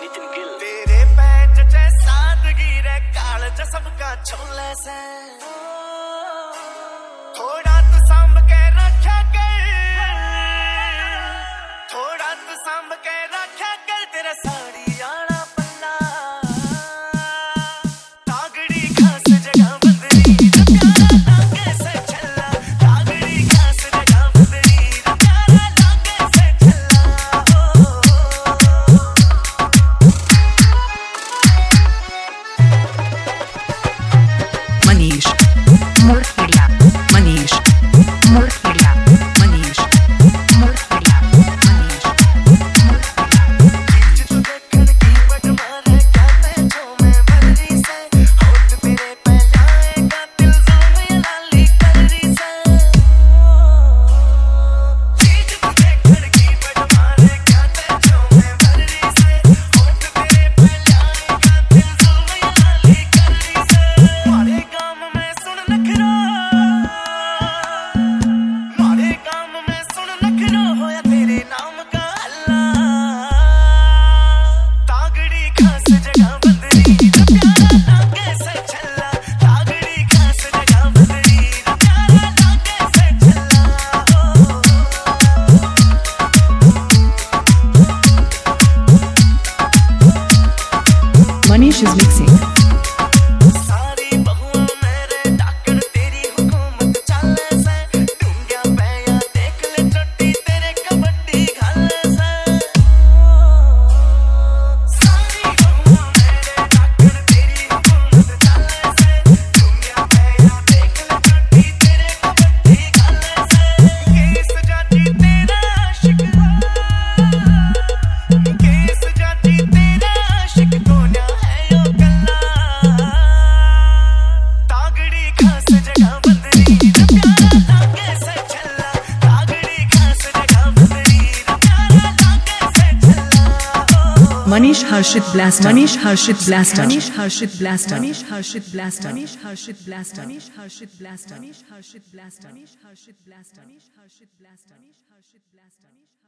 तेरे पैच च सादगी रे काल च सबका छोले से थोड़ा तू सांभ के रखा कर, थोड़ा तू सांभ के रखा कर तेरा साड़ी आना पल्ला तागड़ी खास जगह बदली प्यारा लागे से छल्ला तागड़ी खास जगह बदली प्यारा लागे से छल्ला Manish Murkhiriya, Manish Murkhiriya, Manish Murkhiriya, Manish Manish is mixing. Manish Harshit Blast, Manish Harshit Blast, Manish Harshit Blast, Manish Harshit Blast, Manish Harshit Blast, Manish Harshit Blast, Manish Harshit Blast, Manish Harshit Blast, Manish Harshit Blast, Manish Harshit Blast, Manish Harshit Blast, Manish